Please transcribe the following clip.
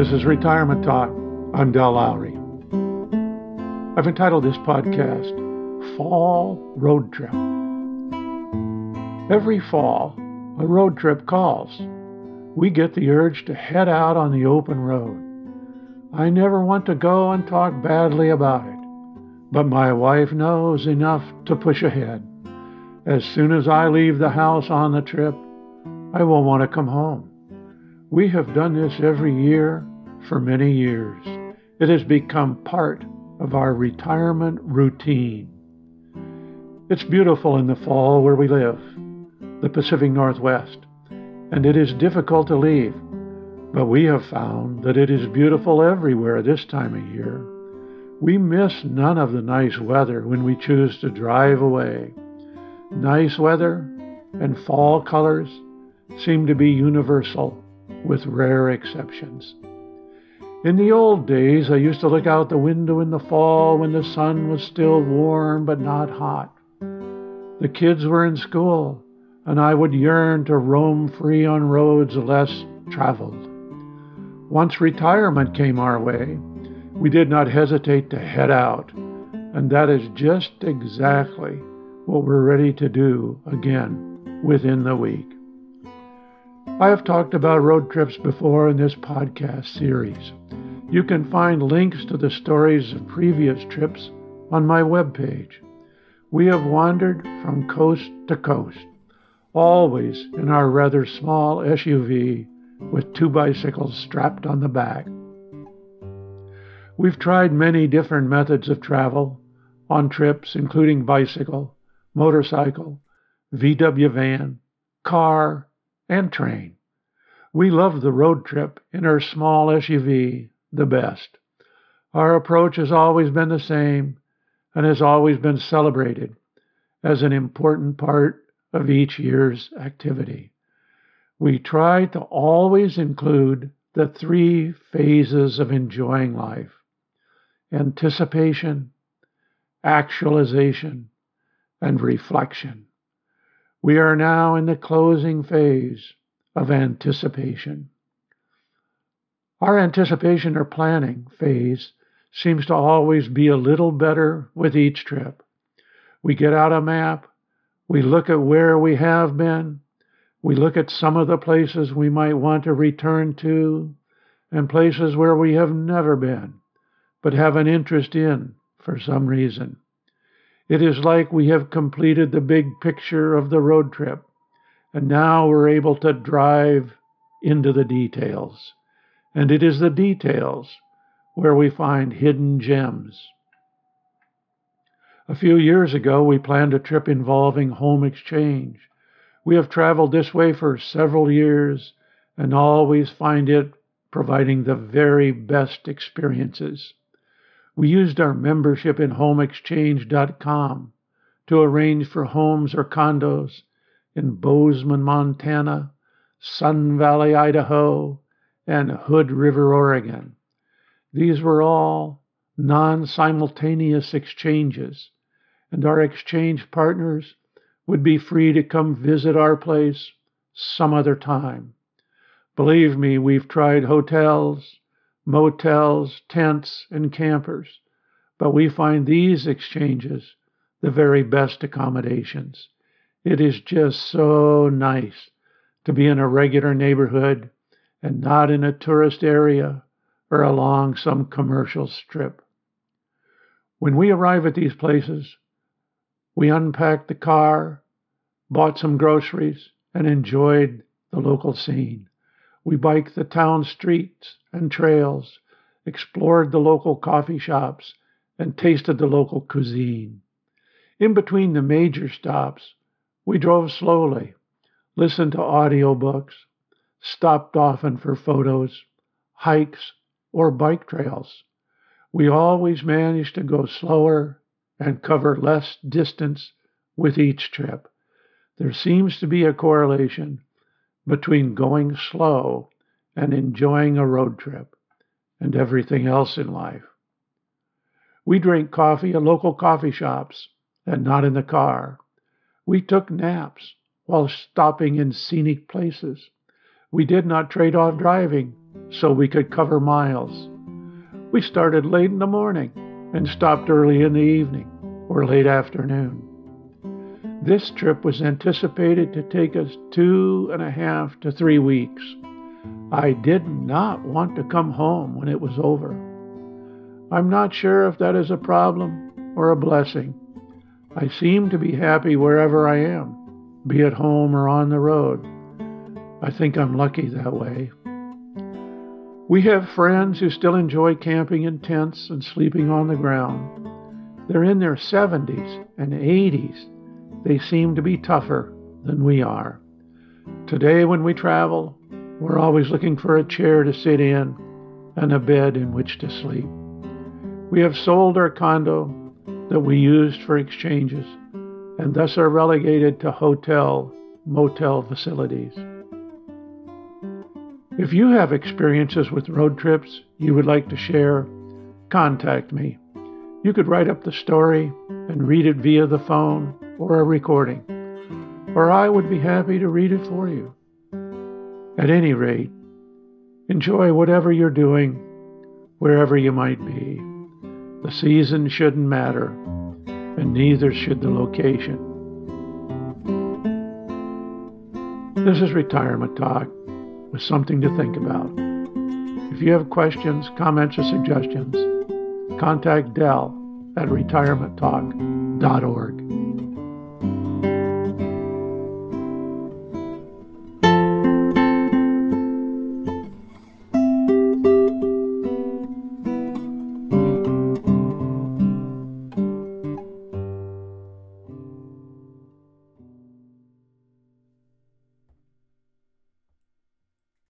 This is Retirement Talk. I'm Del Lowry. I've entitled this podcast, Fall Road Trip. Every fall, a road trip calls. We get the urge to head out on the open road. I never want to go and talk badly about it, but my wife knows enough to push ahead. As soon as I leave the house on the trip, I will want to come home. We have done this every year for many years. It has become part of our retirement routine. It's beautiful in the fall where we live, the Pacific Northwest, and it is difficult to leave. But we have found that it is beautiful everywhere this time of year. We miss none of the nice weather when we choose to drive away. Nice weather and fall colors seem to be universal, with rare exceptions. In the old days, I used to look out the window in the fall when the sun was still warm but not hot. The kids were in school, and I would yearn to roam free on roads less traveled. Once retirement came our way, we did not hesitate to head out, and that is just exactly what we're ready to do again within the week. I have talked about road trips before in this podcast series. You can find links to the stories of previous trips on my webpage. We have wandered from coast to coast, always in our rather small SUV with 2 bicycles strapped on the back. We've tried many different methods of travel on trips, including bicycle, motorcycle, VW van, car, and train. We love the road trip in our small SUV the best. Our approach has always been the same and has always been celebrated as an important part of each year's activity. We try to always include the 3 phases of enjoying life: anticipation, actualization, and reflection. We are now in the closing phase of anticipation. Our anticipation or planning phase seems to always be a little better with each trip. We get out a map, we look at where we have been, we look at some of the places we might want to return to, and places where we have never been, but have an interest in for some reason. It is like we have completed the big picture of the road trip, and now we're able to drive into the details. And it is the details where we find hidden gems. A few years ago, we planned a trip involving home exchange. We have traveled this way for several years and always find it providing the very best experiences. We used our membership in HomeExchange.com to arrange for homes or condos in Bozeman, Montana, Sun Valley, Idaho, and Hood River, Oregon. These were all non-simultaneous exchanges, and our exchange partners would be free to come visit our place some other time. Believe me, we've tried hotels, motels, tents, and campers, but we find these exchanges the very best accommodations. It is just so nice to be in a regular neighborhood and not in a tourist area or along some commercial strip. When we arrive at these places, we unpacked the car, bought some groceries, and enjoyed the local scene. We biked the town streets and trails, explored the local coffee shops, and tasted the local cuisine. In between the major stops, we drove slowly, listened to audiobooks, stopped often for photos, hikes, or bike trails. We always managed to go slower and cover less distance with each trip. There seems to be a correlation between going slow and enjoying a road trip and everything else in life. We drank coffee at local coffee shops and not in the car. We took naps while stopping in scenic places. We did not trade off driving so we could cover miles. We started late in the morning and stopped early in the evening or late afternoon. This trip was anticipated to take us 2.5 to 3 weeks. I did not want to come home when it was over. I'm not sure if that is a problem or a blessing. I seem to be happy wherever I am, be at home or on the road. I think I'm lucky that way. We have friends who still enjoy camping in tents and sleeping on the ground. They're in their 70s and 80s. They seem to be tougher than we are. Today when we travel, we're always looking for a chair to sit in and a bed in which to sleep. We have sold our condo that we used for exchanges and thus are relegated to hotel, motel facilities. If you have experiences with road trips you would like to share, contact me. You could write up the story and read it via the phone or a recording, or I would be happy to read it for you. At any rate, enjoy whatever you're doing, wherever you might be. The season shouldn't matter, and neither should the location. This is Retirement Talk, with something to think about. If you have questions, comments, or suggestions, contact Del at retirementtalk.org.